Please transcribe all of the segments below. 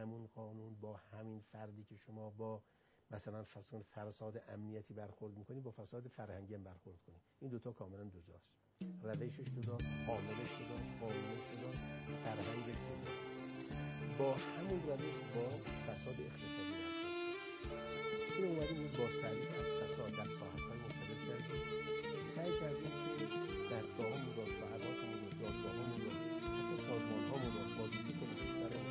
همون قانون، با همین فردی که شما با مثلا فساد امنیتی برخورد میکنی، با فساد فرهنگی هم برخورد کنی. این دوتا کاملا جداست. روشش جداست، عاملش جداست، قانونش جداست، فرهنگش جداست. با همون روش با فساد اقتصادی برخورد کنی. این اومدیم بود باز تعریف از فساد در ساحت‌های مختلف کردیم. سعی کردیم که دستگاه‌هامون رو، شهرهامون رو، دادگاه‌هامون رو، حتی سازمان‌هامون رو بازیچی کنیم کشور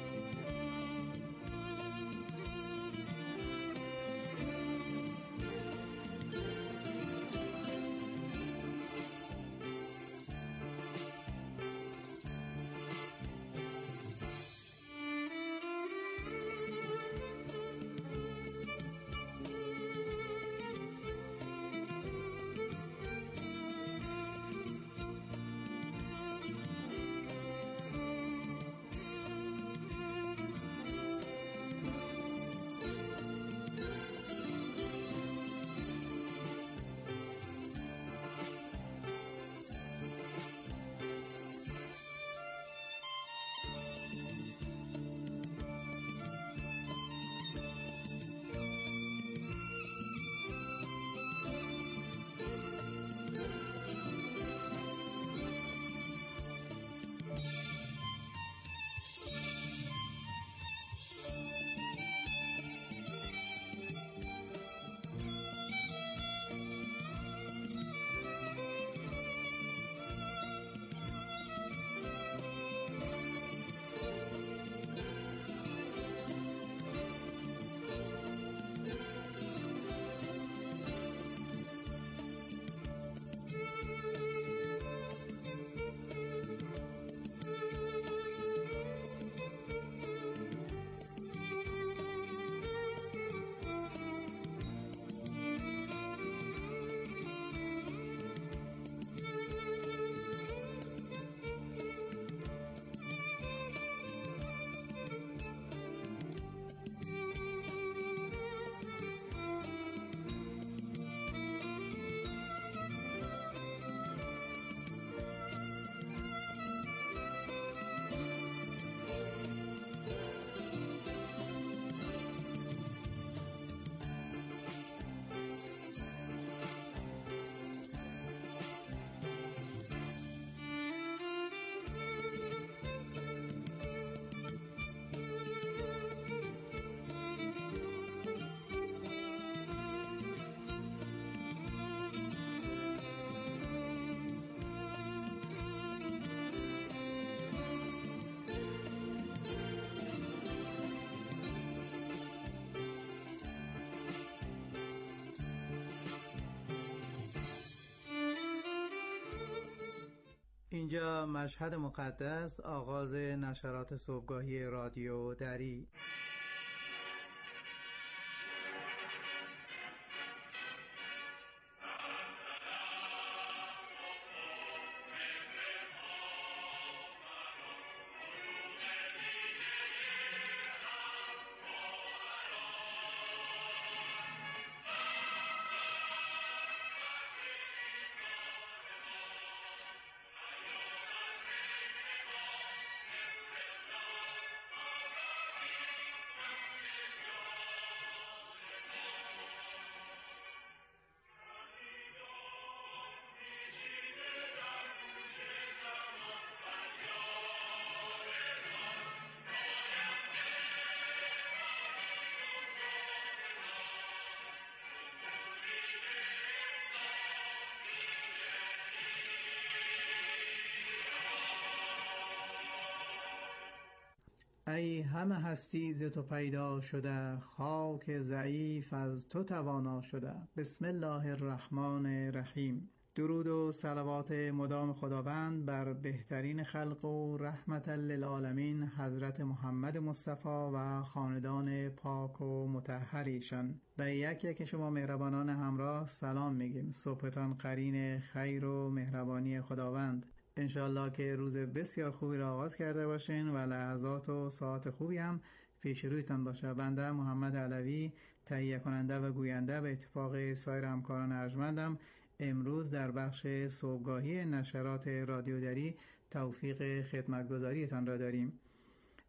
اینجا مشهد مقدس، آغاز نشرات صبحگاهی رادیو دری. ای همه هستی ز تو پیدا شده، خاک ضعیف از تو توانا شده. بسم الله الرحمن الرحیم. درود و صلوات مدام خداوند بر بهترین خلق و رحمت للعالمین حضرت محمد مصطفی و خاندان پاک و مطهر ایشان. به یک یک شما مهربانان همراه سلام میگیم. صبحتان قرین خیر و مهربانی خداوند. انشالله که روز بسیار خوبی را آغاز کرده باشین و لحظات و ساعت خوبی هم پیش رویتان باشه. بنده محمد علوی، تهیه کننده و گوینده به اتفاق سایر همکاران ارجمندم، امروز در بخش صبحگاهی نشرات رادیو دری توفیق خدمتگزاریتان را داریم.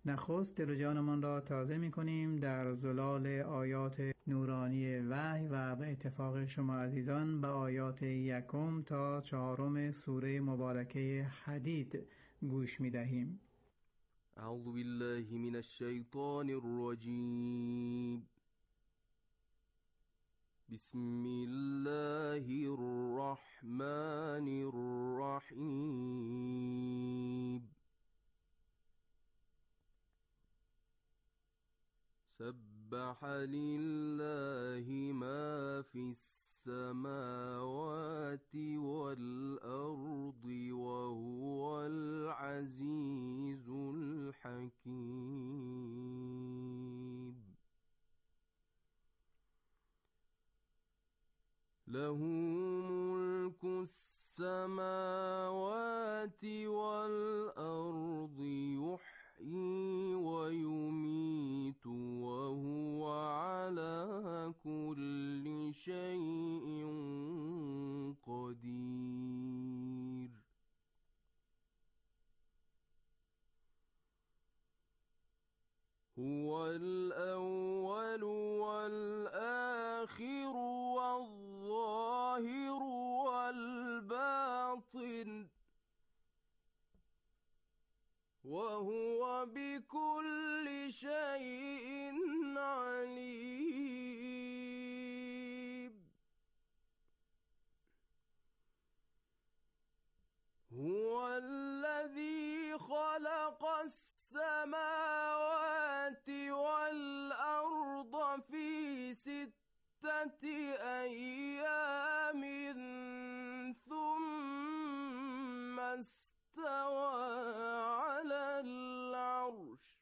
نخست دل و جانمان را تازه می کنیم در زلال آیات نورانی وحی و به اتفاق شما عزیزان به آیات 1 تا 4 سوره مبارکه حدید گوش می دهیم. اعوذ بالله من الشیطان الرجیم. بسم الله الرحمن الرحیم. سبح لله ما في السماوات والأرض وهو العزيز الحكيم. له ملك السماوات والأرض يحيي ويميت وهو على كل شيء قدير. هو الأول والآخر والظاهر والباطن وهو بكل شيء عليم. هو الذي خلق السماوات والأرض في 6 أيام ثم استوى على العرش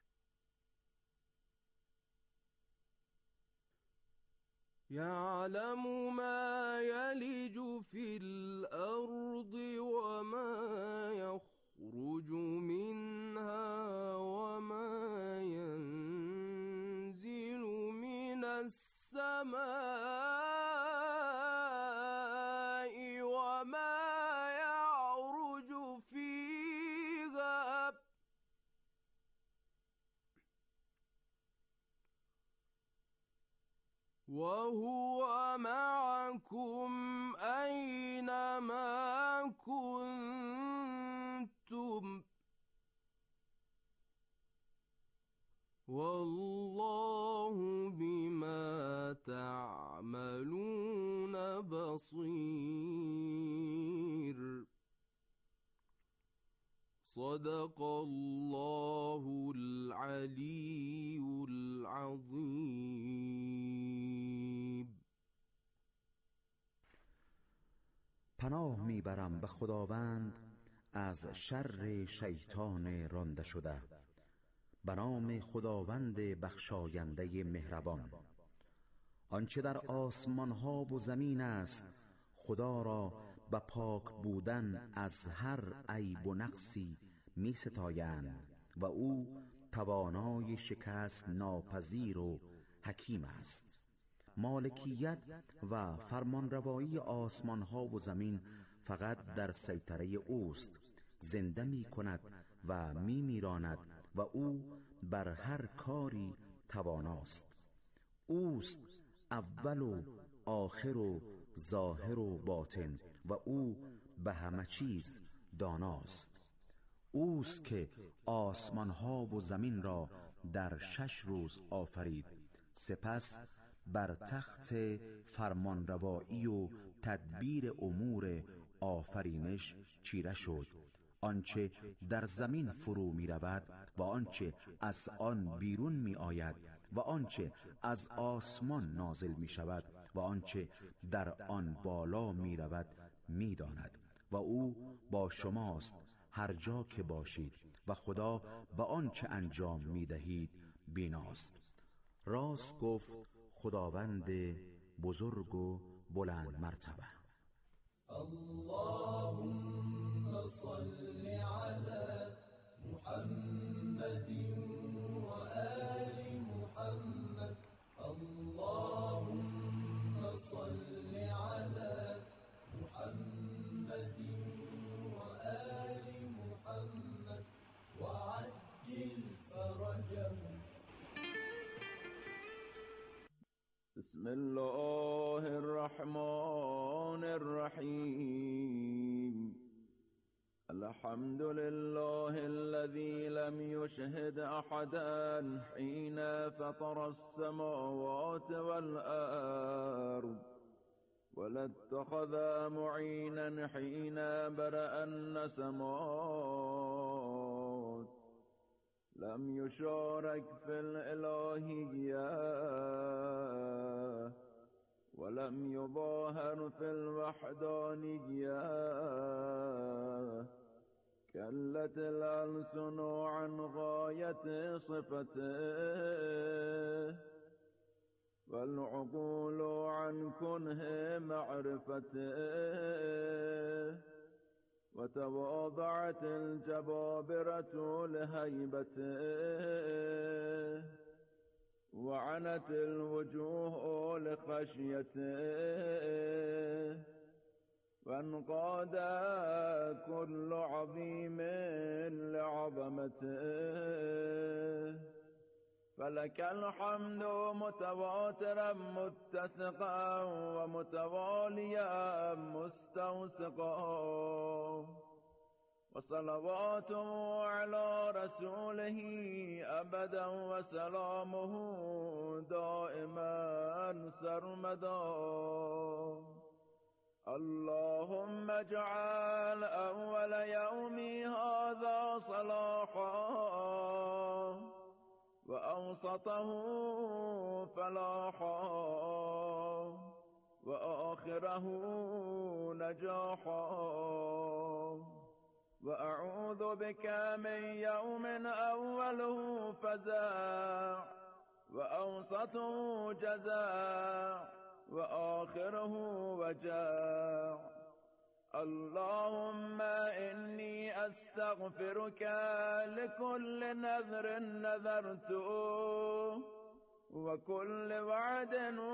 يعلم ما يلج في الأرض وما يخرج منها وما ينزل من السماء وما يعرج فيها وهو معكم أينما كنتم والله بما تعملون بصير. صدق الله العلي العظيم. پناه میبرم به خداوند از شر شیطان رانده شده. به نام خداوند بخشاینده مهربان. آنچه در آسمان ها و زمین است خدا را به پاک بودن از هر عیب و نقصی می ستایند و او توانای شکست ناپذیر و حکیم است. مالکیت و فرمانروایی آسمان ها و زمین فقط در سیطره اوست. زنده می کند و می میراند و او بر هر کاری تواناست. اوست اول و آخر و ظاهر و باطن و او به همه چیز داناست. اوست که آسمان ها و زمین را در 6 روز آفرید، سپس بر تخت فرمانروایی و تدبیر امور آفرینش چیره شد. آنچه در زمین فرو می رود و آنچه از آن بیرون می آید و آنچه از آسمان نازل می شود و آنچه در آن بالا می رود می داند و او با شماست هر جا که باشید و خدا به آنچه انجام می دهید بیناست. راست گفت خداوند بزرگ و بلند مرتبه. اللهم صل على محمد وآل محمد. اللهم صل على محمد وآل محمد وعجل فرجهم بسم الله الرحمن الرحيم. الحمد لله الذي لم يشهد أحدا حين فطر السماوات والأرض، ولا اتخذ معينا حين برأ النسمات، لم يشارك في الإلهية ولم يظاهر في الوحدانية، كلت الألسن عن غاية صفته، والعقول عن كنه معرفته، وتواضعت الجبابرة لهيبته، وعنت الوجوه لخشيته، وانقاد كل عظيم لعظمته. فلك الحمد متواترا متسقا ومتواليا مستوسقا، وصلواته على رسوله أبدا وسلامه دائما سرمدا. اللهم اجعل أول يومي هذا صلاحا، وأوسطه فلاحا، وآخره نجاحا. وأعوذ بك من يوم أوله فزاع، وأوسطه جزاع، وآخره وجاع. اللهم إني أستغفرك لكل نذر نذرته، وكل وعد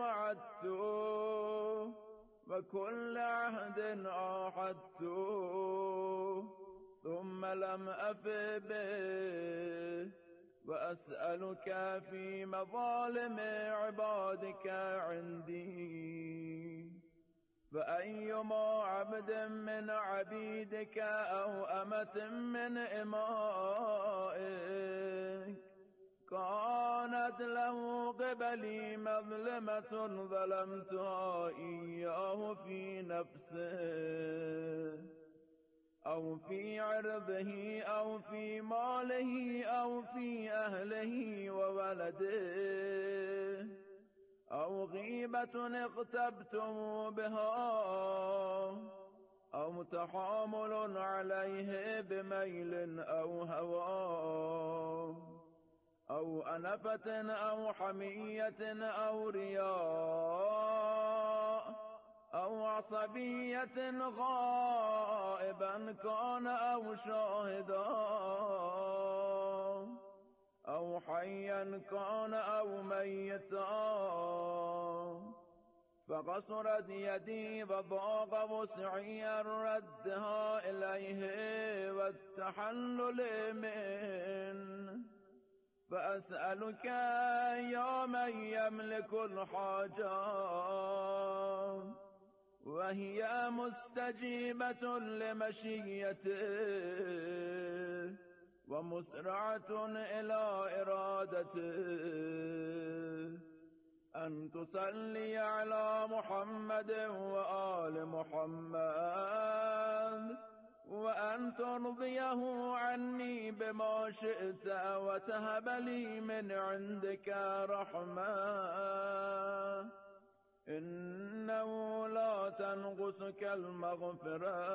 وعدته، وكل عهد عاهدته، ثم لم أف به. وأسألك في مظالم عبادك عندي، فأيما عبد من عبيدك أو أمة من إمائك كانت له قبلي مظلمة ظلمتها إياه في نفسه أو في عرضه أو في ماله أو في أهله وولده، أو غيبة اغتبتم بها، أو تحامل عليه بميل أو هوى، أو أنفة أو حمية أو رياء، أو عصبية غائبا كان أو شاهدا، أو حيا كان أو ميتا. فقصرت يدي وضاق وسعي ردها إليه والتحلل منه. فأسألك يا من يملك الحاجات وهي مستجيبة لمشيته ومسرعة إلى إرادته، أن تصلي على محمد وآل محمد، وأن ترضيه عني بما شئت، وتهب لي من عندك رحمة، إنه لا تنقصك المغفرة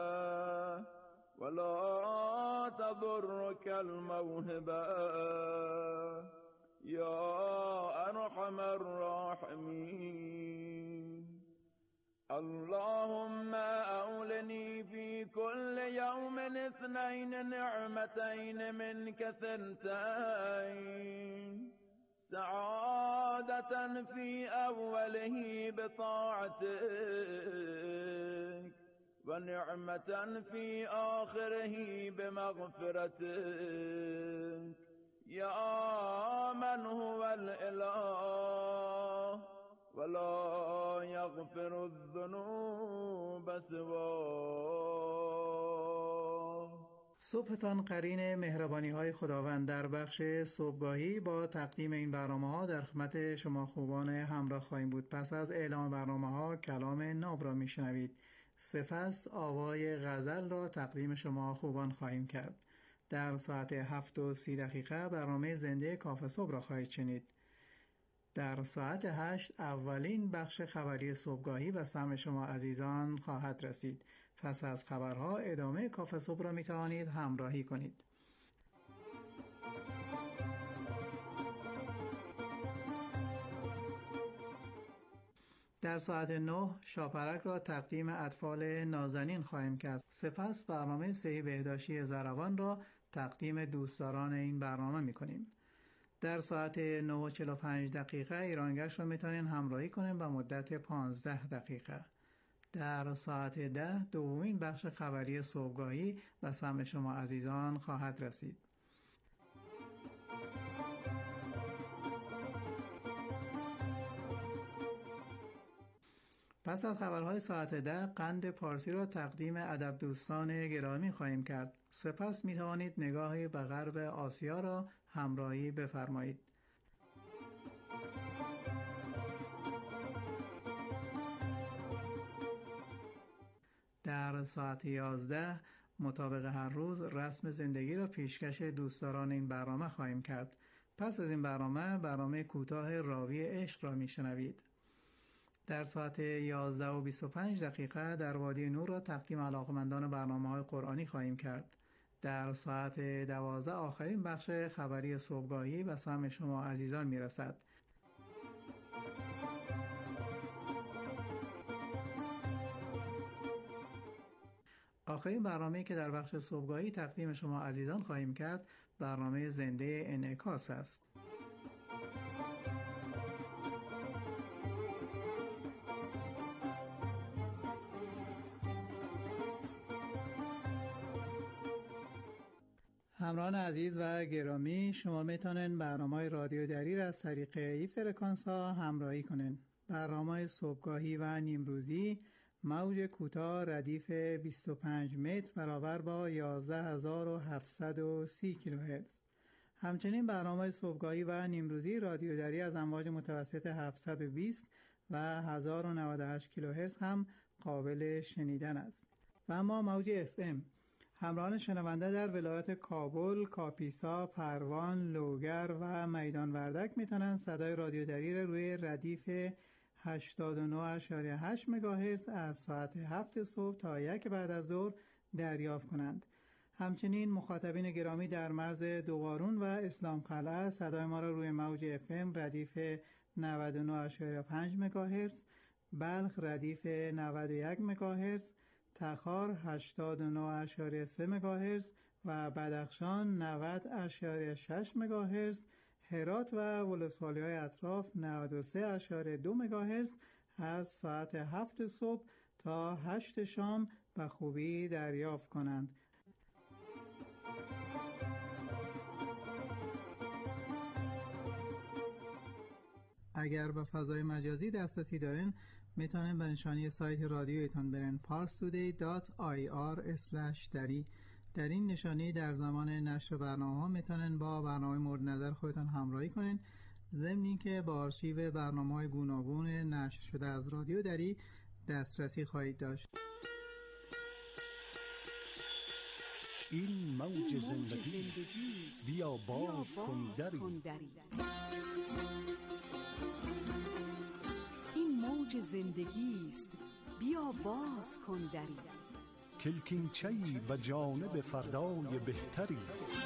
ولا تضرك الموهبة يا أرحم الراحمين. اللهم أولني في كل يوم 2 نعمتين منك ثنتين، سعادة في أوله بطاعتك، ونعمة في آخره بمغفرتك، يا من هو الإله یغفر الذنوب سواه. صبحتان قرین مهربانی‌های خداوند. در بخش صبحگاهی با تقدیم این برنامه‌ها در خدمت شما خوبان همراه خواهیم بود. پس از اعلام برنامه‌ها کلام ناب را می‌شنوید. سپس آوای غزل را تقدیم شما خوبان خواهیم کرد. در ساعت 7:30 برنامه زنده کافه صبح را خواهید شنید. در ساعت 8 اولین بخش خبری صبحگاهی به سمع شما عزیزان خواهد رسید. پس از خبرها ادامه کافه صبح را می توانید همراهی کنید. در ساعت 9 شاپرک را تقدیم اطفال نازنین خواهیم کرد. سپس برنامه صحی بهداشتی ضروان را تقدیم دوستداران این برنامه می کنیم. در ساعت 9:45 ایرانگشت را می توانید همراهی کنیم به مدت 15 دقیقه. در ساعت 10 دومین بخش خبری صبحگاهی به سمع شما عزیزان خواهد رسید. پس از خبرهای ساعت 10 قند پارسی را تقدیم ادب دوستان گرامی خواهیم کرد. سپس می توانید نگاهی به غرب آسیا را همراهی بفرمایید. در ساعت 11 مطابق هر روز رسم زندگی را پیشکش دوستداران این برنامه خواهیم کرد. پس از این برنامه کوتاه راوی عشق را میشنوید. در ساعت 11:25 در وادی نور را تقدیم علاقمندان برنامه‌های قرآنی خواهیم کرد. در ساعت 12 آخرین بخش خبری صبحگاهی به سمع شما عزیزان میرسد. آخرین برنامه‌ای که در بخش صبحگاهی تقدیم شما عزیزان خواهیم کرد برنامه زنده انعکاس است. همراهان عزیز و گرامی، شما میتونین برنامه رادیو دری را از طریق این فرکانس ها همراهی کنین. برنامه صبحگاهی و نیمروزی موج کوتاه ردیف 25 متر برابر با 11730 کیلوهرتز. همچنین برنامه صبحگاهی و نیمروزی رادیو دری از امواج متوسط 720 و 1098 کیلوهرتز هم قابل شنیدن است. و اما موج FM همراهان شنونده در ولایت کابل، کاپیسا، پروان، لوگر و میدان وردک میتونن صدای رادیو دری را روی ردیف 89.8 مگاهرتز از ساعت 7 صبح تا 1 بعد از ظهر دریافت کنند. همچنین مخاطبین گرامی در مرز دوقارون و اسلام قلعه صدای ما را روی موج FM ردیف 99.5 مگاهرتز، بلخ ردیف 91 مگاهرتز، تخار 89.3 مگاهرتز و بدخشان 90.6 مگاهرتز، هرات و ولسوالی‌های اطراف 93.2 مگاهرتز از ساعت 7 صبح تا 8 شام به خوبی دریافت کنند. اگر به فضای مجازی دسترسی دارین میتونن به نشانی سایت رادیویتان برن parstoday.ir/dari. در این نشانی در زمان نشر برنامه‌ها میتونن با برنامه مورد نظر خودتان همراهی کنین، ضمن اینکه با آرشیو برنامه‌های گوناگون نشر شده از رادیو دری دسترسی خواهید داشت. این موج زندگی بیا باز کن دری. این موج زندگی است، بیا باز کن دری. کلکینچه‌ای به جانب فردای بهتری.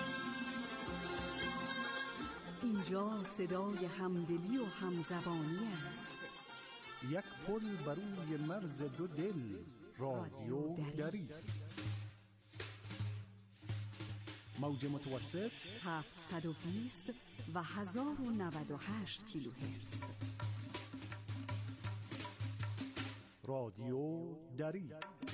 اینجا صدای همدلی و همزبانی است. یک پل بروی مرز دو دل، رادیو دری. موج متوسط 720 و 1098 کیلوهرتز. رادیو دری.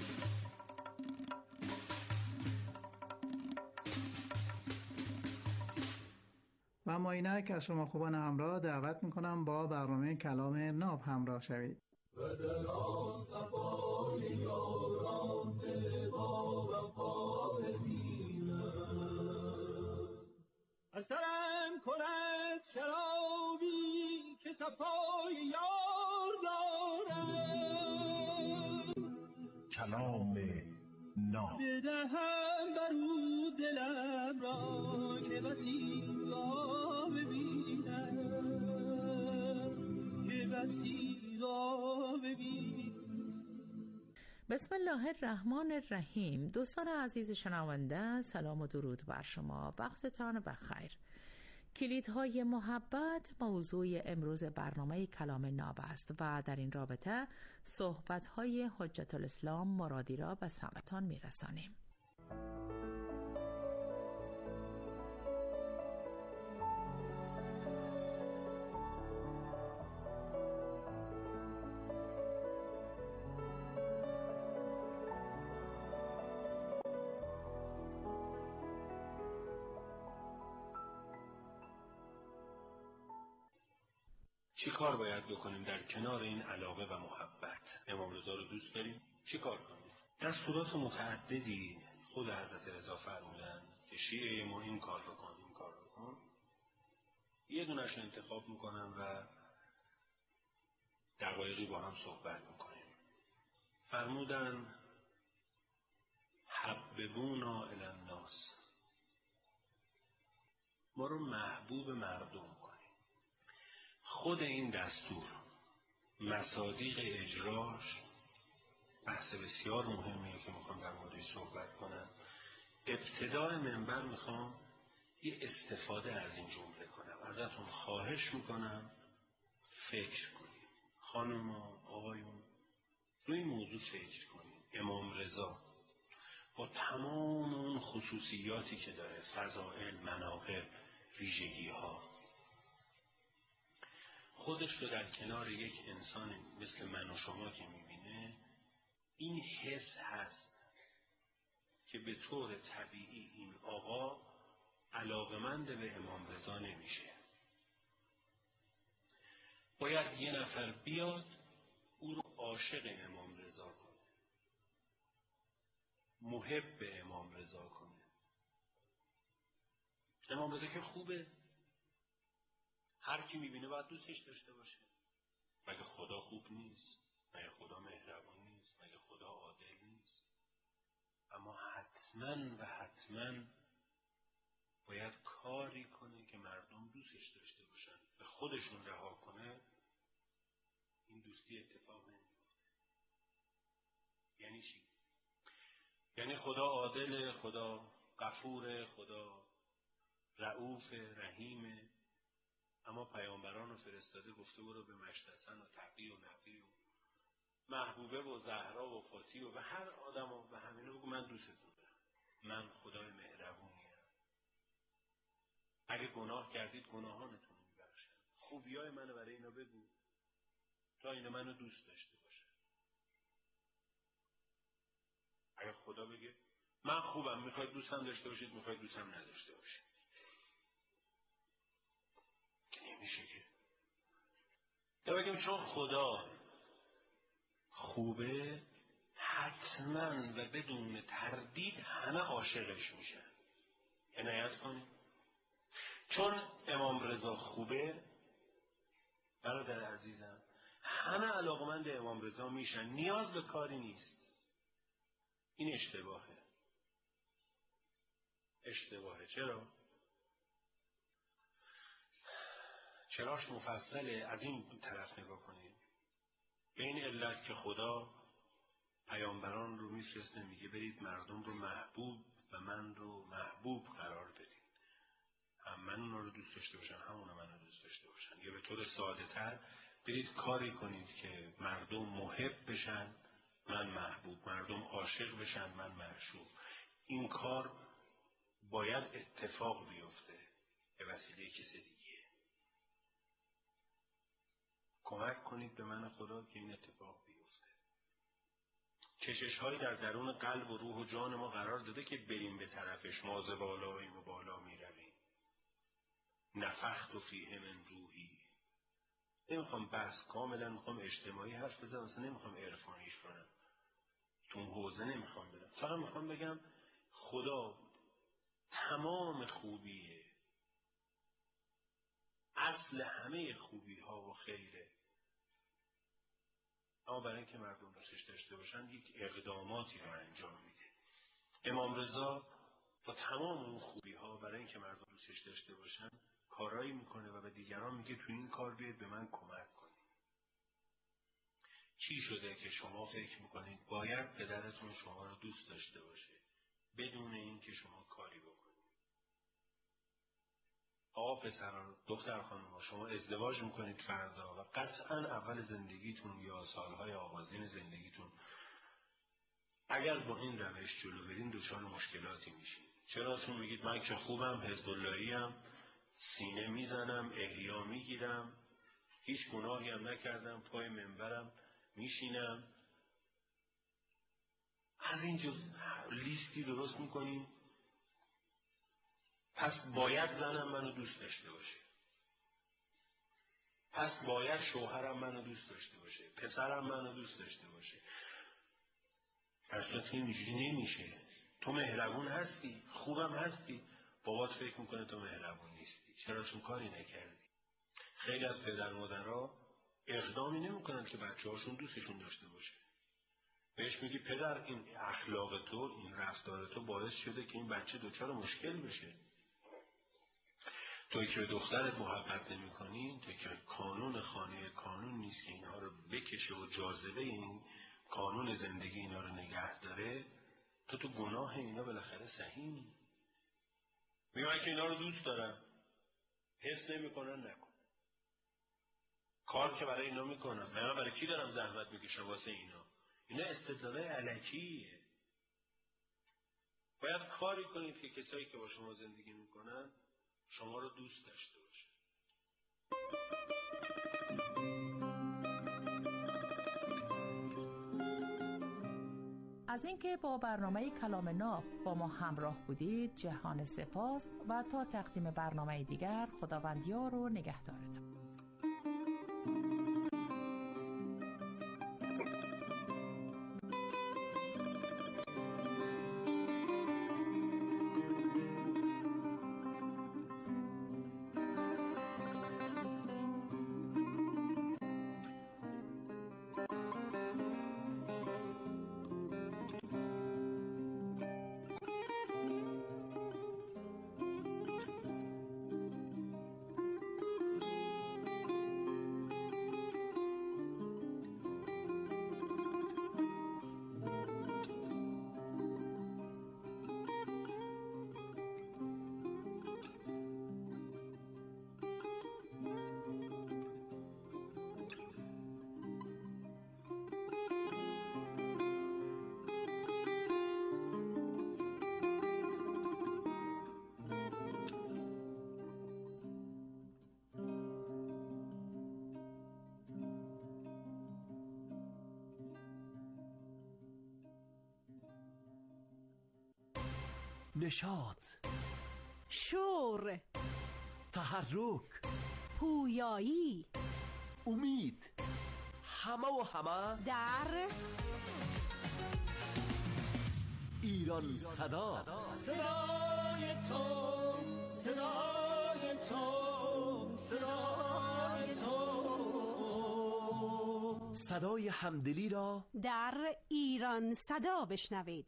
و اما اینک از شما خوبان همراه دعوت میکنم با برنامه کلام ناب همراه شوید. و در آن صفای یاران دل با وفا ببینم. اثرم کند شرابی که صفای یار دارم، کلام ناب بدهم بر او دلم را که بسی را ببینم، که بسی را ببینم. بسم الله الرحمن الرحیم. دوستان عزیز شنونده، سلام و درود بر شما، وقتتان بخیر. کلیدهای محبت موضوع امروز برنامه کلام ناب است و در این رابطه صحبت‌های حجت الاسلام مرادی را به سمعتان می‌رسانیم. چی کار باید بکنیم در کنار این علاقه و محبت؟ امام رضا رو دوست داریم؟ چی کار کنیم؟ دستورات متعددی خود حضرت رضا فرمودن که شیعه ما این کار بکن، این کار بکن. یه دونش انتخاب میکنم و دقایقی با هم صحبت میکنیم. فرمودن حببونا الی الناس، ما رو محبوب مردم کنیم. خود این دستور مصادیق اجراش بحث بسیار مهمیه که میخوام در موردش صحبت کنم. ابتدای منبر میخوام یه استفاده از این جمله کنم. ازتون خواهش میکنم فکر کنیم، خانوما آقایون، روی این موضوع فکر کنیم. امام رضا با تمام اون خصوصیاتی که داره، فضائل، مناقب، ویژگی ها، خودش رو در کنار یک انسان مثل من و شما که میبینه، این حس هست که به طور طبیعی این آقا علاقمند به امام رضا نمیشه. باید یه نفر بیاد او رو عاشق امام رضا کنه، محب به امام رضا کنه. امام رضا که خوبه، هر کی میبینه باید دوستش داشته باشه. مگه خدا خوب نیست؟ مگه خدا مهربان نیست؟ مگه خدا عادل نیست؟ اما حتما باید کاری کنه که مردم دوستش داشته باشن. به خودشون رها کنه، این دوستی اتفاق نمیفته. یعنی چی؟ یعنی خدا عادل، خدا غفور، خدا رؤوف، رحیم، اما پیامبران رو فرستاده گفته برو به مشتسن و تقی و نقی و محبوبه و زهرا و فاتی و به هر آدم و به همین بگو من دوستتون دارم، من خدای مهربونیم، اگه گناه کردید گناهانتون رو میبخشم، خوبیای منو برای اینا بگو تا اینا منو دوست داشته باشه. اگه خدا بگه من خوبم، میخواید دوستم داشته باشید، میخواید دوستم نداشته باشید، نمیشه که. یا بگیم چون خدا خوبه حتما و بدون تردید همه عاشقش میشن. عنایت کنید. چون امام رضا خوبه، برادر عزیزم، همه علاقمند امام رضا میشن، نیاز به کاری نیست. این اشتباهه. چراش مفصله. از این طرف نگاه کنید. به این علت که خدا پیامبران رو میفرسته، میگه برید مردم رو محبوب و من رو محبوب قرار بدین، هم من اونا رو دوست داشته باشن، هم اونا من رو دوست داشته باشن. یا به طور ساده تر برید کاری کنید که مردم محب بشن، من محبوب، مردم عاشق بشن، من معشوق. این کار باید اتفاق بیفته به وسیله کسی دیگه. کمک کنید به من خدا که این اتفاق بیفته. کشش‌هایی در درون قلب و روح و جان ما قرار داده که بریم به طرفش. ما ز بالاییم و بالا می رویم. نفخت فیه من روحی. نمیخوام بحث کاملا، میخوام اجتماعی حرف بزنم، اصلا نمیخوام عرفانیش کنم، تو اون حوزه نمیخوام برم. فقط میخوام بگم خدا تمام خوبیه، اصل همه خوبی ها و خیره، اما برای اینکه مردم دوستش داشته باشن یک اقداماتی رو انجام میده. امام رضا با تمام اون خوبی ها برای اینکه مردم دوستش داشته باشن کارایی میکنه و به دیگران میگه تو این کار بیاید به من کمک کنید. چی شده که شما فکر میکنید باید پدرتون شما رو دوست داشته باشه بدون اینکه شما کاری بکنید؟ آقا پسران، دختر خانم‌ها، شما ازدواج میکنید فردا و قطعا اول زندگیتون یا سالهای آغازین زندگیتون اگر با این روش جلو برین دچار مشکلاتی میشین. چرا؟ چون میگید من که خوبم، حزب اللهی‌ام، سینه میزنم، احیا میگیرم، هیچ گناهی هم نکردم، پای منبرم میشینم. از اینجا لیستی درست میکنیم، پس باید زنم منو دوست داشته باشه، پس باید شوهرم منو دوست داشته باشه، پسرم منو دوست داشته باشه. اصلا اینجوری نمیشه. تو مهربون هستی، خوبم هستی، بابات فکر میکنه تو مهربون نیستی. چرا؟ چون کاری نکردی. خیلی از پدر مادرها اقدامی نمیکنن که بچه‌هاشون دوستشون داشته باشه. بهش میگی پدر این اخلاق تو، این رفتار تو باعث شده که این بچه دچار مشکل بشه. توی که به دخترت محبت نمی کنی، توی که کانون خانه قانون نیست که اینها رو بکشه و جاذبه این قانون زندگی اینا رو نگه داره، تو گناه اینا بالاخره سهیمی. میگن که اینا رو دوست دارم، حس نمی کنن، نکن. کار که برای اینا میکنم، من برای کی دارم زحمت میکشم واسه اینا؟ اینا استدلالای الکیه. باید کاری کنید که کسایی که با شما زندگی میکنن شما رو دوست داشته باشه. از اینکه با برنامه کلام ناب با ما همراه بودید جهان سپاس و تا تقدیم برنامه دیگر خداوندیار و نگهدارتون. نشاط، شور، تحرک، پویایی، امید، همه و همه در ایران صدا. صدای تو، صدای تو، صدای تو، صدای همدلی را در ایران صدا بشنوید.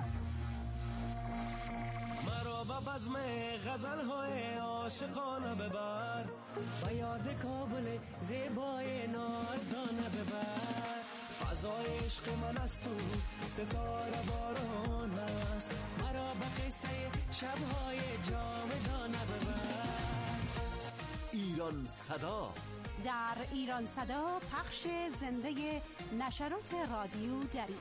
مرا به بزم غزل‌های عاشقانه ببر، به یاد کابل زیبای نازدانه ببر. فضای عشق من است و ستاره باران است، مرا به قصه شب‌های جاودانه ببر. ایران صدا. در ایران صدا پخش زنده نشرات رادیو دری.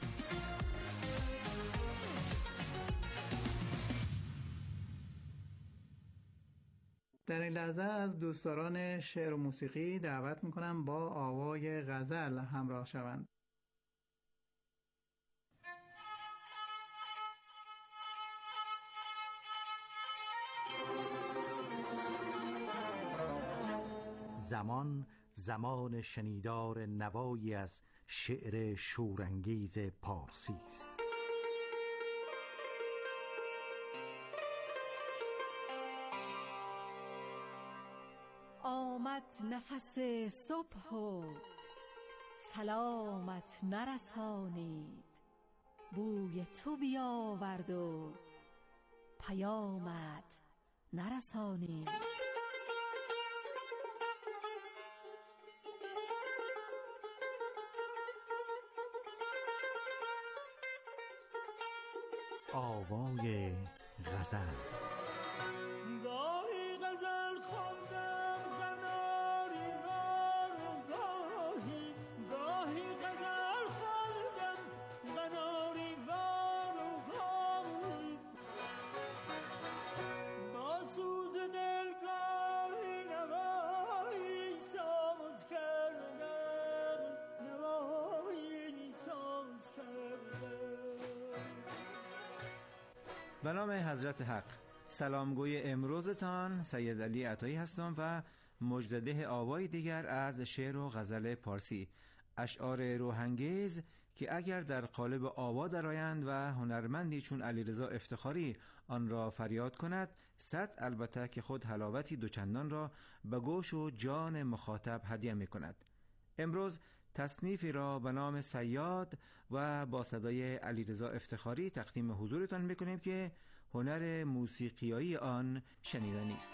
در این لحظه از دوستداران شعر و موسیقی دعوت میکنم با آوای غزل همراه شوند. زمان زمان شنیدار نوایی از شعر شورانگیز پارسی است. آمد نفس صبح و سلامت نرسانید، بوی تو بیاورد و پیامت نرسانید. آوای غزل. گاهی غزل خواندم قناری وار و گاهی غزل خواندم قناری وار و با سوز دل گاهی نوایی ساز کردم، نوایی ساز کردم. به نام حضرت حق. سلامگوی امروزتان سید علی عطایی هستم و مجدده آوای دیگر از شعر و غزل پارسی، اشعار روحانگیز که اگر در قالب آوا درآیند و هنرمندی چون علیرضا افتخاری آن را فریاد کند، صد البته که خود حلاوتی دوچندان را به گوش و جان مخاطب هدیه می کند. امروز تصنیفی را به نام صیاد و با صدای علیرضا افتخاری تقدیم حضورتان میکنیم که هنر موسیقیایی آن شنیدنی است.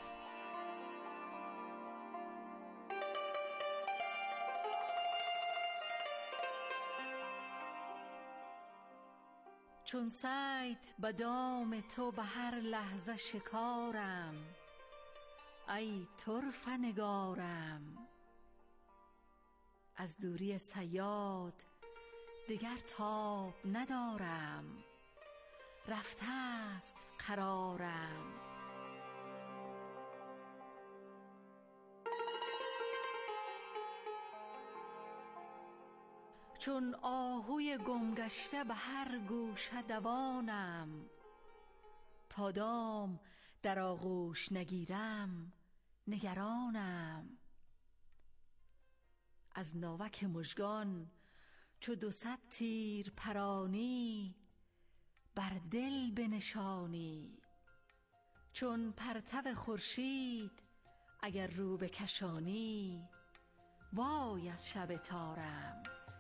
چون صید به دام تو به هر لحظه شکارم، ای طرفه نگارم. از دوری صیاد دیگر تاب ندارم، رفته است قرارم. چون آهوی گمگشته به هر گوشه دوانم، تا دام در آغوش نگیرم نگرانم. از ناوک مژگان چو 200 تیر پرانی، بر دل بنشانی. چون پرتو خورشید اگر رو بکشانی، وای از شب تارم.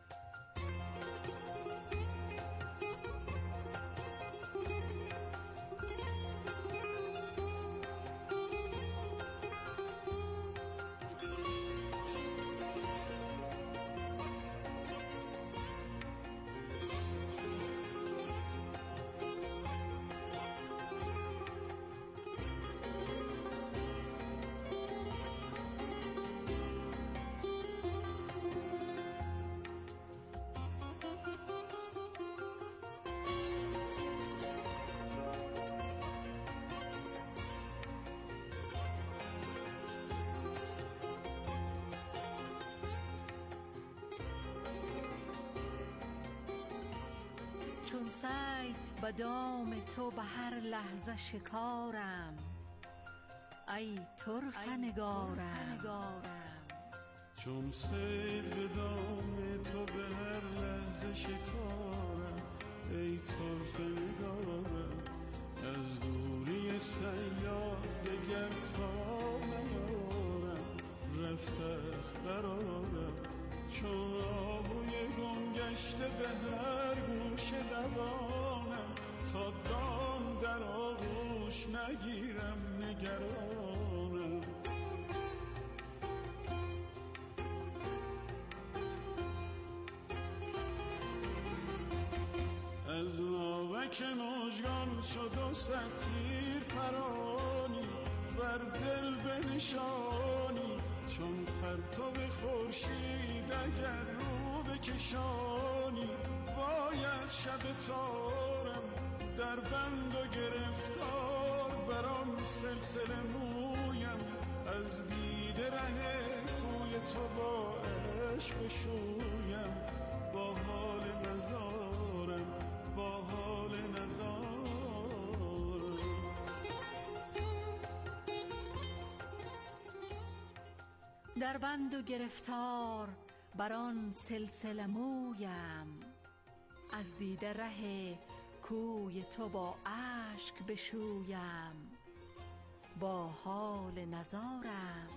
چون صید به دام تو به هر لحظه شکارم، ای طرفه نگارم. چون صید به دام تو به هر لحظه شکارم، ای طرفه نگارم. از دوری صیاد دگر تا نیارم، رفته است قرارم. چون آهوی گم گشته به هر گوشه دوانم، تا دام در آغوش نگیرم نگرانم. از ناوک مژگان شد 200 تیر پرانی، بر دل بنشانی. چون پرتو خورشید اگر رو بکشانی، وای از شب تارم. در بند و گرفتار بر آن سلسله مویم، از دیده ره کوی تو با عشق شویم. با حال نزارم، با حال نزارم. در بند و گرفتار بر آن سلسله مویم، از دیده ره کوی تو با اشک بشویم، با حال نزارم.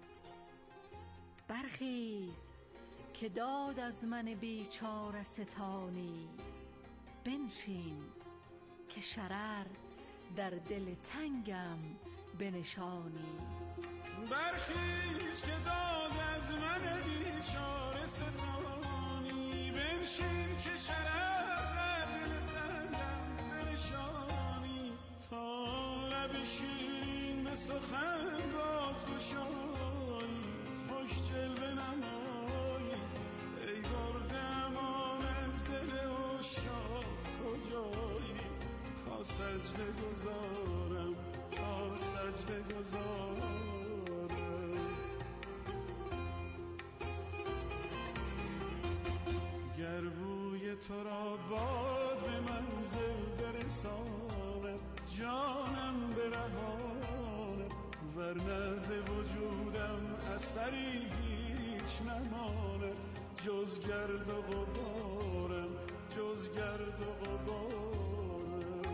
برخیز که داد از من بیچاره ستانی، بنشین که شرر در دل تنگم بنشانی. برخیز که داد از من بیچاره ستانی، بنشین که شرر در دل تنگم بنشانی. تا لب شیرین به سخن باز گشایی، خوش جلوه نمایی، ای برده امان از دل عشاق کجایی. تا سجده گذارم، تا سجده گذارم. گر بوی تو را باد به منزل برساند، جانم برهاند، ورنه ز وجودم اثری هیچ نماند، جز گرد و غبارم، جز گرد و غبارم.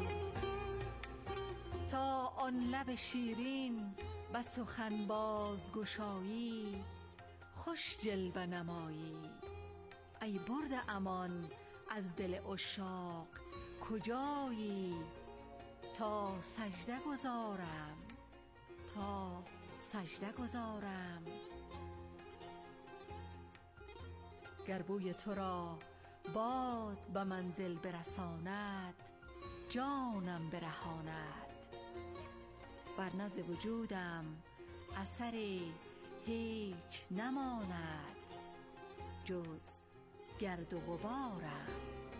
تا آن لب شیرین و سخن باز گشایی، خوش جلوه نمایی، ای برده امان از دل عشاق کجایی. تا سجده گذارم، تا سجده گذارم. گر بوی تو را باد به منزل برساند، جانم برهاند، ورنه ز وجودم اثری هیچ نماند، جز گرد و غبارم.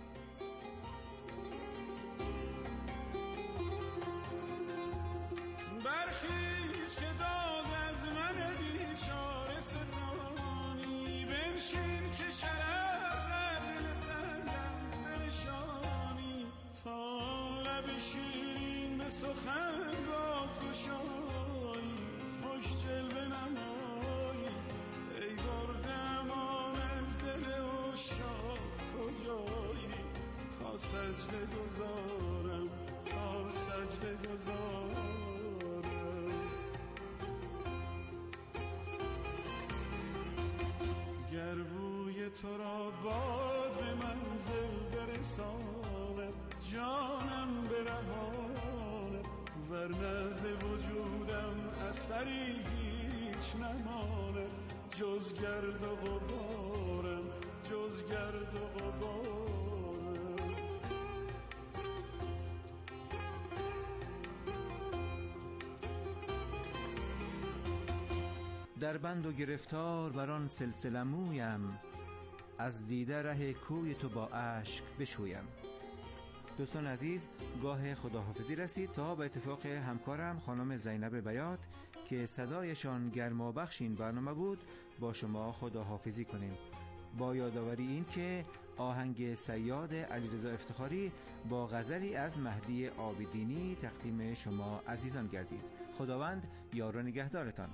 برخیز که داد از من بیچاره ستانی، بنشین که شرر در دل تنگم بنشانی. تا لب شیرین به سخن باز گشایی، خوش جلوه نمایی، ای برده امان از دل عشاق کجایی. تا سجده گذارم، تا سجده گذارم. گر بوی تو را باد به منزل برساند، جانم برهاند، ورنه ز وجودم اثری هیچ نماند، جز گرد و غبارم، جز گرد و غبارم. در بند و گرفتار بر آن سلسله مویم، از دیده ره کوی تو با اشک بشویم. دوستان عزیز، گاه خداحافظی رسید تا به اتفاق همکارم خانم زینب بیات که صدایشان گرمابخش این برنامه بود با شما خداحافظی کنیم، با یادآوری این که آهنگ صیاد علیرضا افتخاری با غزلی از مهدی عابدینی تقدیم شما عزیزان گردید. خداوند یار و نگهدارتان.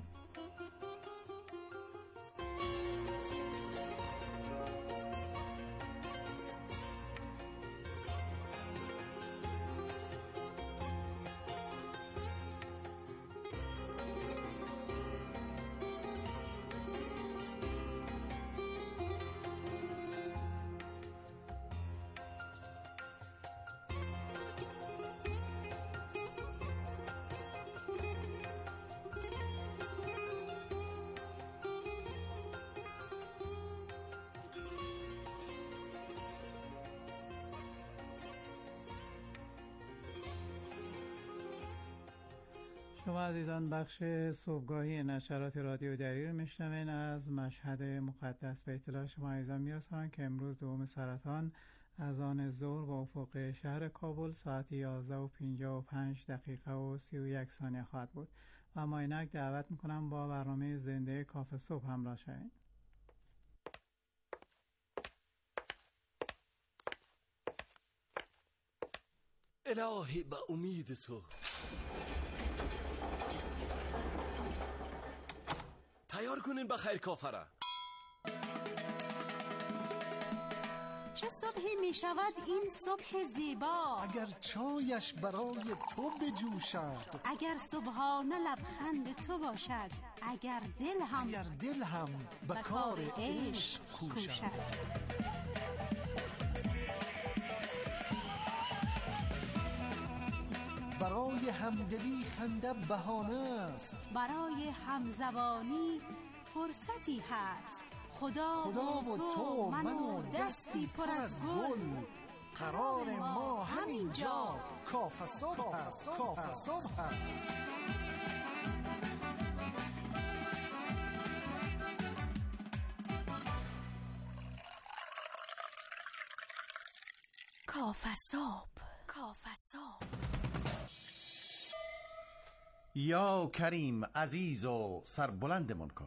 شما عزیزان بخش صبحگاهی نشرات رادیو دری رو میشنوین. از مشهد مقدس به اطلاع شما عزیزان میرسانم که امروز دوم سرطان از آن ظهر با افق شهر کابل ساعت 11:55 و 31 ثانیه خواهد بود و ما اینک دعوت میکنم با برنامه زنده کافه صبح همراه شوین. الهی به امید تو تیار کنین بخیر کافره. چه صبحی می شود این صبح زیبا، اگر چایش برای تو بجوشد، اگر صبحانه لبخند تو باشد، اگر دل هم به کار عشق کوشد. برای همدلی خنده بهانه است، برای همزبانی فرصتی هست. خدا و تو من و دستی پر از گل، قرار ما همینجا کافه صبح است. کافه صبح. یا کریم عزیز و سربلندمان کن.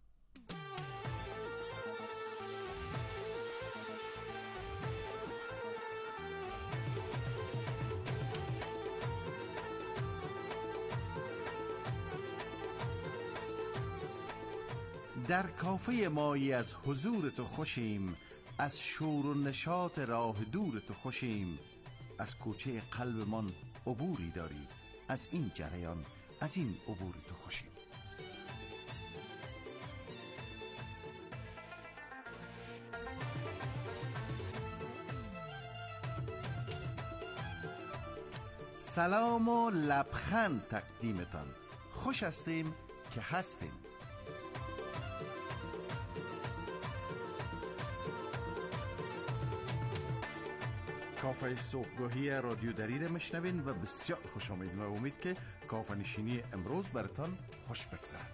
در کافه مایی از حضور تو خوشیم، از شور و نشاط راه دور تو خوشیم. از کوچه قلبمان عبوری داری، از این جریان از این عبور تو خوشیم. سلام و لبخند تقدیمتان. خوش هستیم که هستیم. کافه صبحگاهی رادیو دری میشنوین و بسیار خوش آمدید و امید که کافه نشینی امروز براتان خوش بگذرد.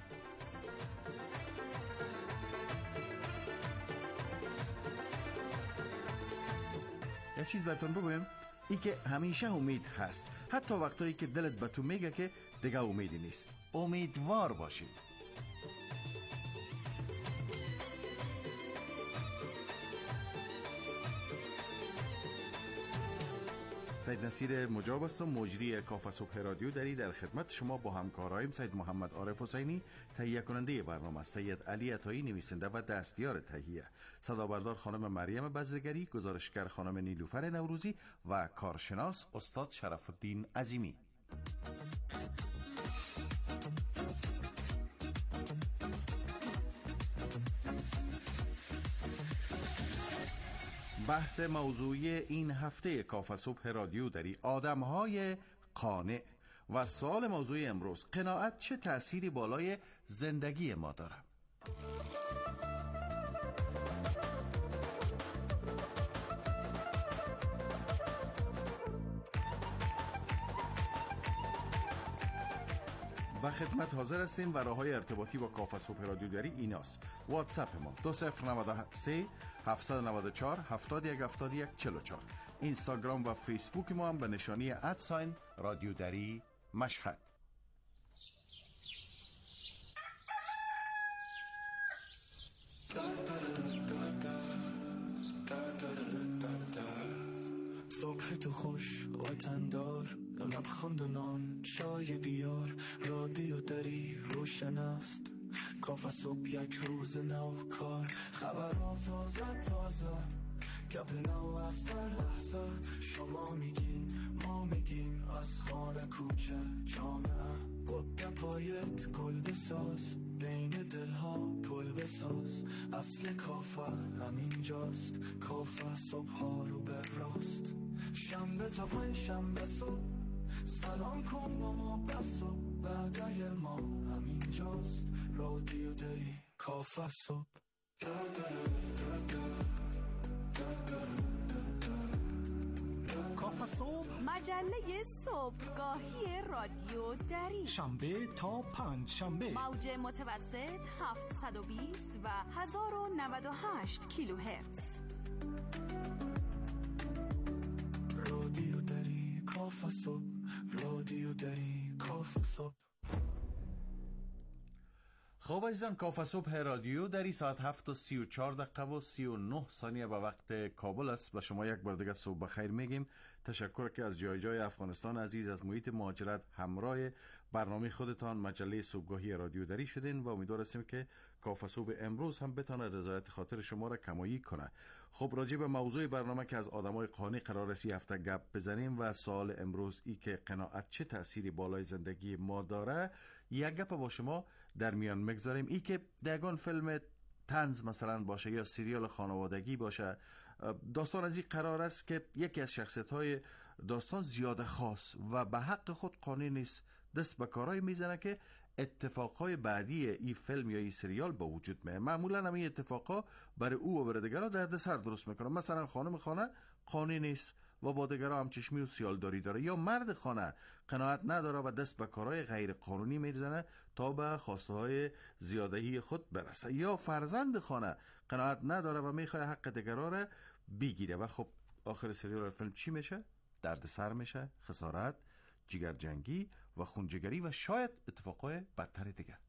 یک چیز براتون بگویم، ای که همیشه امید هست، حتی وقتایی که دلت به تو میگه که دیگه امیدی نیست. امیدوار باشید. سید نصیر مجاب است و مجری کافه صبح رادیو دری در خدمت شما با همکارایم سید محمد عارف حسینی تهیه کننده برنامه، سید علی عطایی نویسنده و دستیار تهیه، صدابردار خانم مریم بزرگری، گزارشگر خانم نیلوفر نوروزی و کارشناس استاد شرف الدین عظیمی. بحث موضوعی این هفته کافه صبح رادیو دری آدم‌های قانع و سوال موضوعی امروز، قناعت چه تأثیری بالای زندگی ما داره؟ و خدمت حاضر هستیم و راه‌های ارتباطی با کافه صبح رادیو دری ایناست. واتساپ ما 2093 794 7171 44. اینستاگرام و فیسبوک ما هم به نشانی @ رادیو دری مشهد. صبح تو خوش وطندار، لبخند و نان چای بیار، رادیو دری روشن است. کافه صبح یک روز نو کار، خبرها تازه گپ نو از در لحظه. شما میگین ما میگیم، از خانه کوچه جامعه، با گپایت گل بساز، بین دلها پل بساز. اصل کافه همینجاست، کافه صبح ها رو بر راست. شنبه تا پنج شنبه صبح سلام کن با ما بس و بعدای ما همینجاست. رادیو دری کافه صبح. کافه صبح، مجله صبحگاهی رادیو دری، شنبه تا پنج شنبه، موج متوسط 720 و 1098 کیلوهرتز. رادیو دری کافه صبح، رادیو دری کافه صبح. خب عزیزان، کافه صبح رادیو دری ساعت 7:34 و 39 ثانیه به وقت کابل است. و شما یک بار دیگه صبح بخیر میگیم. تشکر که از جای افغانستان عزیز، از محیط مهاجرت همراه برنامه خودتان مجله صبحگاهی رادیو دری شدین و امیدوار هستیم که کافه صبح امروز هم بتونه رضایت خاطر شما را کمایی کنه. خب راجع به موضوع برنامه که از آدمای قانی قرار است هفته گپ بزنیم و سوال امروز ای که قناعت چه تأثیری بالای زندگی ما داره، یک گپ با شما در میان مگذاریم. ای که دگان فیلم طنز مثلا باشه یا سریال خانوادگی باشه، داستان از این قرار است که یکی از شخصیت‌های داستان زیاده خاص و به حق خود قانع نیست، دست به کارهای میزنه که اتفاقهای بعدی این فیلم یا این سریال با وجود میه. معمولا همین اتفاقها برای او و برای دیگران دردسر درست میکنه. مثلا خانم خانه قانع نیست و با دیگران هم چشمی و سیالداری داره، یا مرد خانه قناعت نداره و دست به کارهای غیر قانونی میزنه تا به خواسته های زیادهی خود برسه، یا فرزند خانه قناعت نداره و میخواد حق دیگران را بگیره. و خب آخر سریال فیلم چی میشه؟ دردسر میشه، خسارت، جگرجنگی و خونجگری و شاید اتفاقای بدتر دیگه.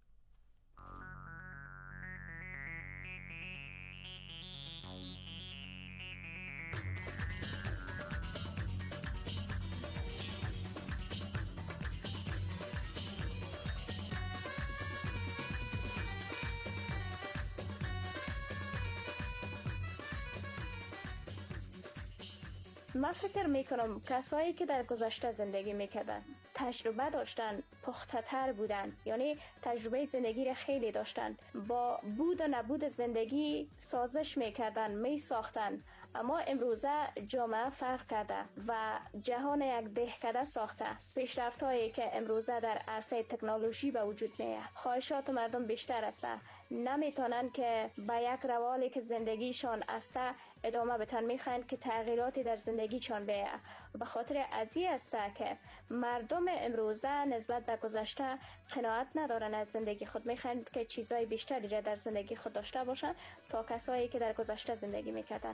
من فکر میکنم کسایی که در گذشته زندگی میکردن، تجربه داشتن، پخته تر بودن، یعنی تجربه زندگی را خیلی داشتن، با بود و نبود زندگی سازش میکردن، میساختن. اما امروزه جامعه فرق کرده و جهان یک دهکده ساخته. پیشرفت‌هایی که امروزه در عرصه تکنولوژی به وجود میاد، خواهشات مردم بیشتر است، نمیتونن که به یک روالی که زندگیشان است ادامه بدن، میخواین که تغییراتی در زندگیشان بیاید. به خاطر ازی است که مردم امروزه نسبت به گذشته قناعت ندارن از زندگی خود، میخواین که چیزای بیشتری را در زندگی خود داشته باشن تا کسایی که در گذشته زندگی میکردن.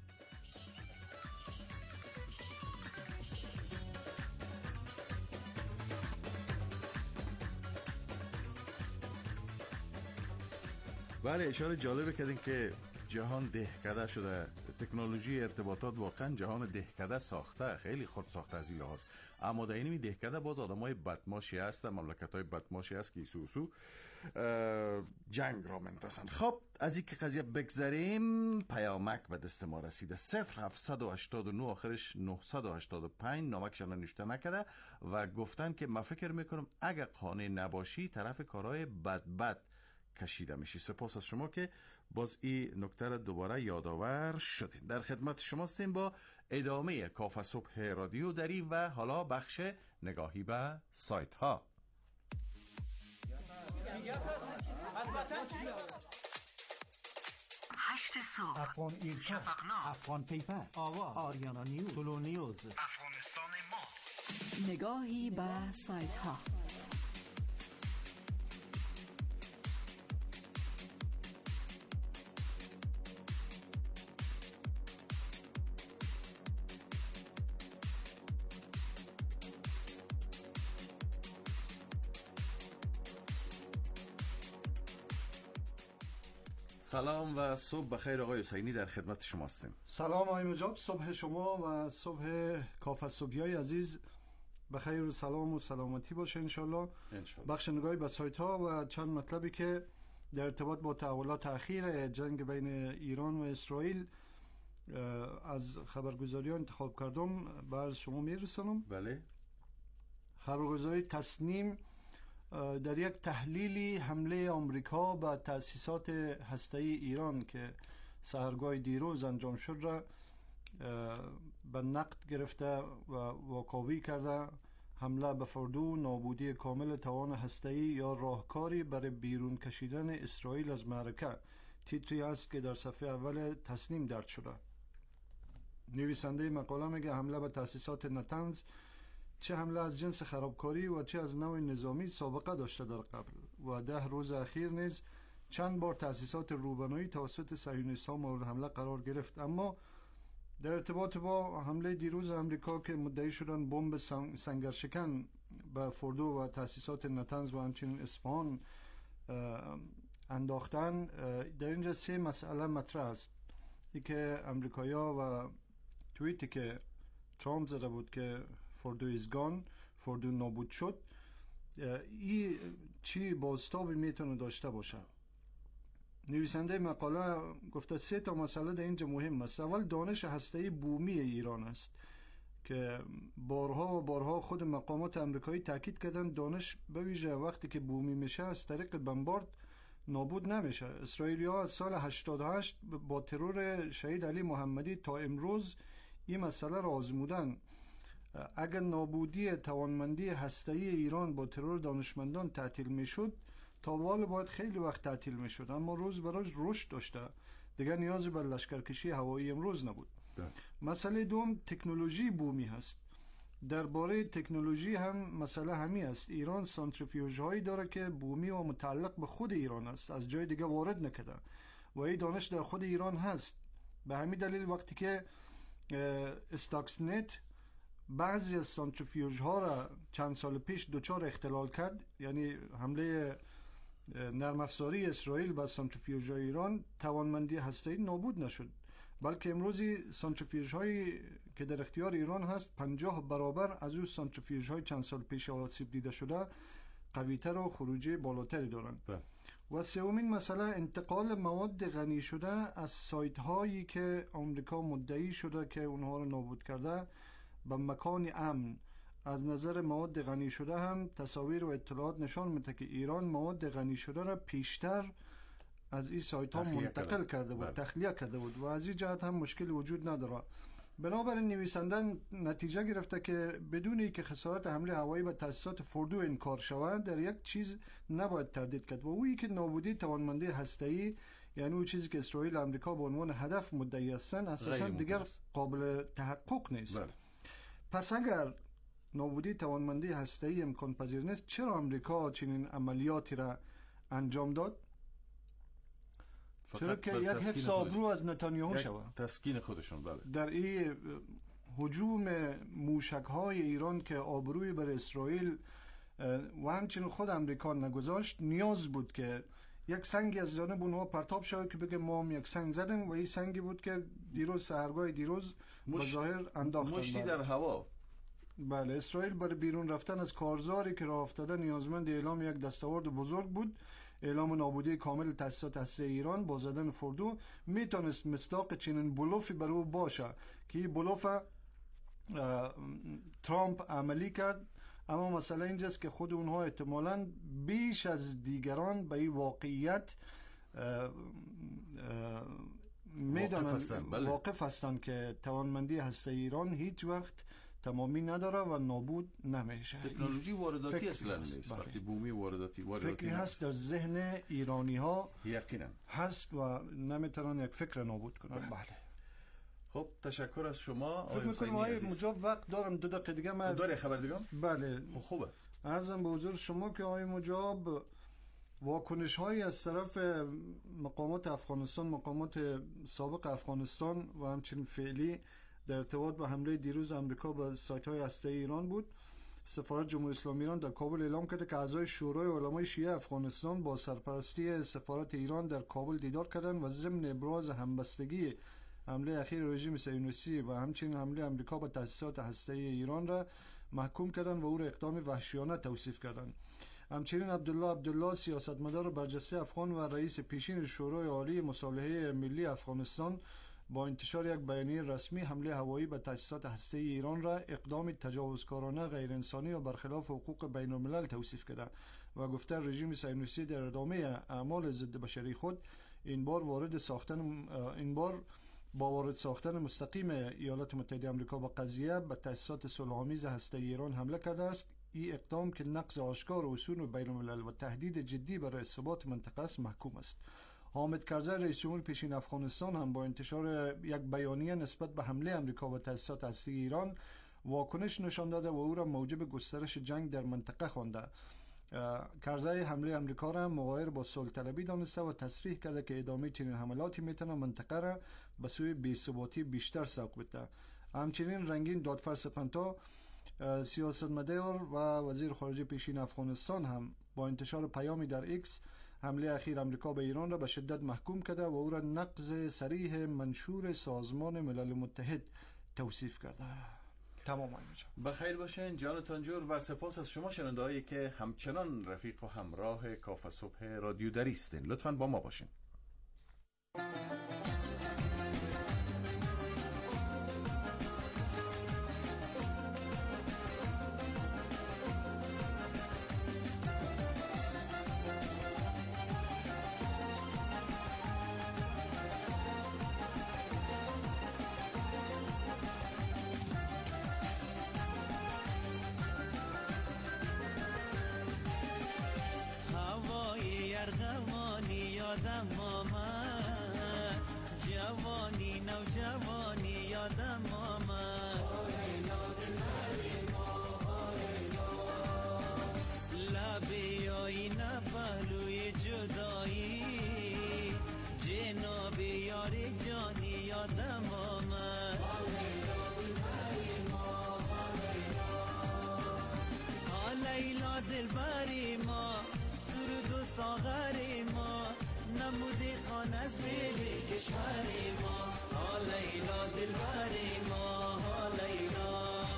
بله، اشاره جالبه کردین که جهان دهکده شده. تکنولوژی ارتباطات واقعا جهان دهکده ساخته، خیلی خود ساخته از این لحاظ. اما در این دهکده باز آدمای بدماشی هستن، مملکت‌های بدماشی هست که سوسو جنگ را منتسن. خب از این که قضیه بگذاریم، پیامک به دست ما رسیده. 0789 آخرش 985 نامکشان نوشته نکده و گفتن که من فکر میکنم اگه قانع نباشی طرف کارهای بد کشیده میشی. سپاس از شما که باز این نکته را دوباره یادآور شدین. در خدمت شما هستیم با ادامه کافه صبح رادیو دری و حالا بخش نگاهی به سایت ها. 8 صبح، افغان ایرکا، افغان پیپر، آوا، آریانا نیوز، طلو نیوز، افغانستان ما. نگاهی به سایت ها. سلام و صبح بخیر آقای حسینی، در خدمت شما هستیم. سلام آقای مجاب، صبح شما و صبح کافه صبحیای عزیز بخیر و سلام و سلامتی باشه انشالله. بخش نگاهی به سایت ها و چند مطلبی که در ارتباط با تحولات اخیر جنگ بین ایران و اسرائیل از خبرگزاری‌ها انتخاب کردم برای شما میرسونم. بله. خبرگزاری تصنیم در یک تحلیلی حمله آمریکا به تأسیسات هسته‌ای ایران که سحرگاه دیروز انجام شد را به نقد گرفته و واکاوی کرده. حمله به فردو، نابودی کامل توان هسته‌ای یا راهکاری برای بیرون کشیدن اسرائیل از معرکه، تیتری است که در صفحه اول تصنیم درج شده. نویسنده مقاله میگه حمله به تأسیسات نتنز، چه حمله از جنس خرابکاری و چه از نوع نظامی سابقه داشته در قبل و 10 روز اخیر نیز چند بار تأسیسات روبنایی توسط صهیونیست‌ها مورد حمله قرار گرفت. اما در ارتباط با حمله دیروز امریکا که مدعی شدن بمب سنگرشکن به فردو و تأسیسات نتنز و همچنین اصفهان انداختن، در اینجا 3 مسئله مطرح است. ای که امریکایی‌ها و توییتی که ترامپ زده بود که فردو ایزگان، فردو نابود شد، این چی بازتاب میتونه داشته باشه؟ نویسنده مقاله گفته 3 تا مسئله در اینجا مهم است. اول دانش هسته‌ای بومی ایران است که بارها و بارها خود مقامات امریکایی تاکید کردن دانش به ویژه وقتی که بومی میشه از طریق بمبارد نابود نمیشه. اسرائیلی‌ها از سال 88 با ترور شهید علی محمدی تا امروز این مسئله را آزمودن. اگر نابودی توانمندی هسته‌ای ایران با ترور دانشمندان تعطیل میشد تا حالا باید خیلی وقت تعطیل میشد، اما روز به روز رشد داشته، دیگر نیازی به لشکرکشی هوایی امروز نبود. مسئله دوم تکنولوژی بومی هست. درباره تکنولوژی هم مسئله همین است. ایران سانتریفیوژ هایی داره که بومی و متعلق به خود ایران است، از جای دیگه وارد نکرده و این دانش در خود ایران هست. به همین دلیل وقتی که استاکسنت بعضی از سانتریفیوژ ها را چند سال پیش دچار اختلال کرد، یعنی حمله نرم افزاری اسرائیل به سانتریفیوژ های ایران، توانمندی هسته‌ای نابود نشد، بلکه امروزی سانتریفیوژ هایی که در اختیار ایران هست 50 برابر از اون سانتریفیوژ های چند سال پیش آسیب دیده شده قوی‌تر و خروجی بالاتری دارند. و سومین مسئله انتقال مواد غنی شده از سایت هایی که آمریکا مدعی شده که اونها رو نابود کرده به مکان امن. از نظر مواد غنی شده هم تصاویر و اطلاعات نشان میده که ایران مواد غنی شده را پیشتر از این سایت ها منتقل کرده بود، تخلیه کرده بود و از این جهت هم مشکل وجود نداره. بنابراین نویسنده نتیجه گرفته که بدون اینکه خسارت حمله هوایی به تاسیسات فردو انکار شود در یک چیز نباید تردید کرد و اویی که نابودی توانمندی هسته‌ای، یعنی اون چیزی که اسرائیل و آمریکا به عنوان هدف مدعی هستند، اساسا دیگر قابل تحقق نیست. پس اگر نابودی توانمندی هسته‌ای امکان پذیر نیست، چرا آمریکا چنین عملیاتی را انجام داد؟ چرا که یک حفظ آبرو از نتانیاهو شود، تسکین خودشون. بله. در این هجوم موشک‌های ایران که آبروی بر اسرائیل و همچنین خود امریکا نگذاشت، نیاز بود که یک سنگی از جانب اونها پرتاب شود که بگه ما هم یک سنگ زدیم و این سنگی بود که دیروز سحرگاه دیروز بظاهر انداختن. مشتی در هوا. بله، اسرائیل برای بیرون رفتن از کارزاری که راه افتاده نیازمند اعلام یک دستاورد بزرگ بود، اعلام نابودی کامل تاسیسات هسته ایران با زدن فردو. میتونست مصداق چنین بلوفی بر او باشه که این بلوف ترامپ عملی کرد، اما مسئله اینجاست که خود اونها احتمالاً بیش از دیگران به این واقعیت واقف هستند که توانمندی هسته ایران هیچ وقت تمامی نداره و نابود نمیشه. تکنولوژی وارداتی اصلا نیست. وقتی بومی وارداتی فکری هست در ذهن ایرانی ها یقینا هست و نمیتونن یک فکر نابود کنن. بله. خب تشکر از شما. فکر میکنم آقای مجاب وقت دارم 2 دقیقه دیگه من داره خبر دیگه؟ بله. خوبه. عرضم به حضور شما که آقای مجاب واکنش هایی از طرف مقامات افغانستان، مقامات سابق افغانستان و همچنین فعلی در ارتباط با حمله دیروز آمریکا به سایت‌های هسته‌ای ایران بود. سفارت جمهوری اسلامی ایران در کابل اعلام کرده که اعضای شورای علمای شیعه افغانستان با سرپرستی سفارت ایران در کابل دیدار کردند و ضمن ابراز همبستگی حمله اخیر رژیم صهیونیستی و همچنین حمله آمریکا به تأسیسات هسته‌ای ایران را محکوم کردند و او را اقدام وحشیانه توصیف کردند. همچنین عبدالله سیاستمدار برجسته افغان و رئیس پیشین شورای عالی مصالحه ملی افغانستان با انتشار یک بیانیه رسمی حمله هوایی به تأسیسات هسته‌ای ایران را اقدام تجاوزکارانه غیر انسانی و برخلاف حقوق بین الملل توصیف کرده و گفته رژیم صهیونیستی در ادامه اعمال ضد بشری خود این بار با وارد ساختن مستقیم ایالات متحده آمریکا به قضیه به تأسیسات صلح‌آمیز هسته‌ای ایران حمله کرده است. این اقدام که نقض آشکار اصول بین الملل و تهدید جدی برای ثبات منطقه است محکوم است. حامد کرزی رئیس جمهور پیشین افغانستان هم با انتشار یک بیانیه نسبت به حمله آمریکا به تأسیسات هسته‌ای ایران واکنش نشان داده و او را موجب گسترش جنگ در منطقه خوانده. کرزی حمله آمریکا را مغایر با صلح طلبی دانسته و تصریح کرده که ادامه چنین حملاتی میتونه منطقه را به سوی بی‌ثباتی بیشتر سوق بده. همچنین رنگین دادفر سپنتا سیاستمدار و وزیر خارجه پیشین افغانستان هم با انتشار پیامی در ایکس حمله اخیر آمریکا به ایران را به شدت محکوم کرده و او را نقض صریح منشور سازمان ملل متحد توصیف کرده. تمام. بخیر باشین جانتان جور و سپاس از شما شنونده‌هایی که همچنان رفیق و همراه کاف صبح رادیو دری هستین. لطفاً با ما باشین. دلبری ما سرود و ساغری ما نمودی خانه زیبی کشوری ما ها لیلا دلبری ما ها لیلا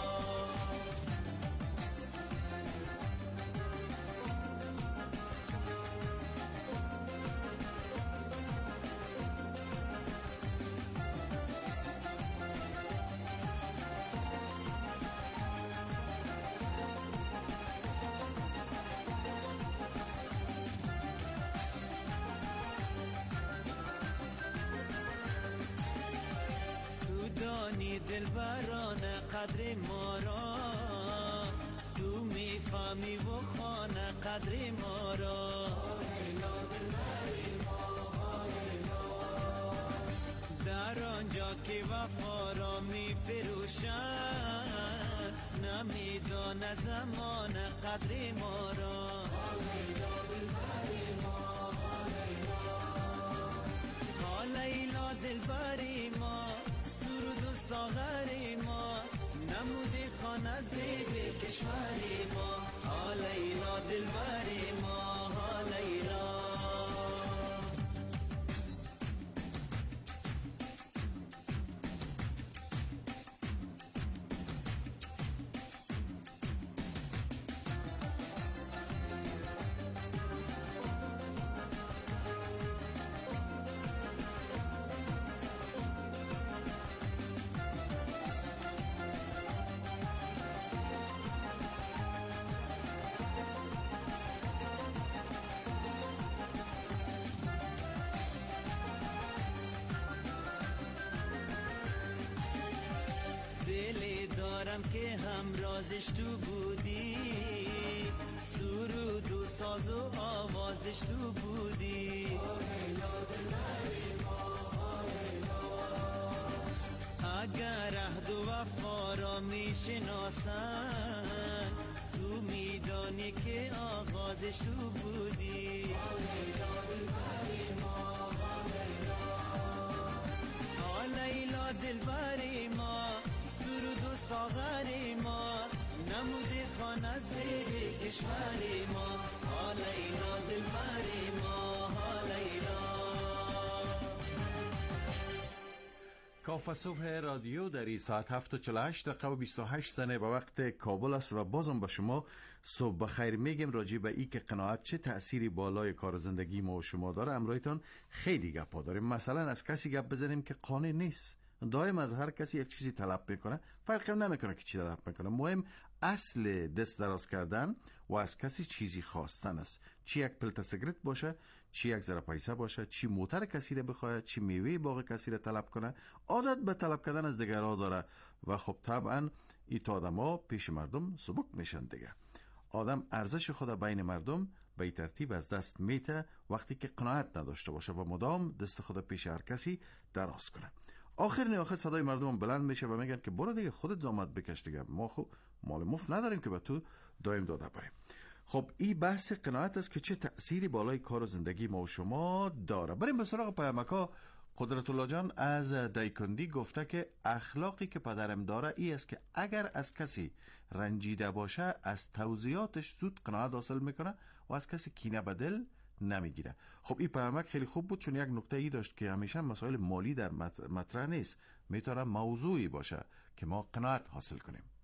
دلبرانه قدر ما را تو میفهمی و خانه قدر ما را در آنجا که وفا را میفروشن نمیدانه زمان قدر ما را ها لیلا دلبری ما سرود و ساغری ما نمودی خانه زیبی کشوری ما ها لیلا دلبری ما ها لیلا که همرازش تو بودی سرود و ساز و آوازش تو بودی اگر عهد و وفا را میشناسن تو میدانی که آغازش تو بودی ها لیلا دلبری ما سرود و ساغری ما نمودی خانه زیبی کشوری ما ها لیلا دلبری ما ها لیلا کاف صبح رادیو دری ساعت 7:48 و 28 ثانیه به وقت کابل است و بازم به شما صبح بخیر میگم راجع به این که قناعت چه تأثیری بالای کار زندگی ما و شما داره. امرویتان خیلی گپا داریم. مثلا از کسی گپ بزنیم که قانع نیست. دائم از هر کسی یک چیزی طلب میکنه، فرق نمیکنه که چی طلب میکنه. مهم اصل دست دراز کردن و از کسی چیزی خواستن است. چی یک پلت سیگرت باشه، چی یک ذره پیسه باشه، چی موتر کسی را بخواد، چی میوه باغ کسی را طلب کنه. عادت به طلب کردن از دیگرها داره و خب طبعا این آدما پیش مردم سبک میشن دیگه. آدم ارزش خود بین مردم به این ترتیب از دست میته وقتی که قناعت نداشته باشه و مدام دست خود پیش هر کسی دراز کنه. آخر صدای مردم بلند میشه و میگن که برو دیگه خودت زحمت بکش دیگه، ما خب مال مفت نداریم که به تو دایم داده بریم. خب این بحث قناعت است که چه تأثیری بالای کار و زندگی ما و شما داره. بریم به سراغ پیامک‌ها. قدرت الله جان از دایکندی گفته که اخلاقی که پدرم داره ای است که اگر از کسی رنجیده باشه از توضیحاتش زود قناعت حاصل میکنه و از کسی کینه به دل نمیگیره. خب این پیامک خیلی خوب بود چون یک نکته ای داشت که همیشه مسائل مالی در مطرح نیست، میتونه موضوعی باشه که ما قناعت حاصل کنیم.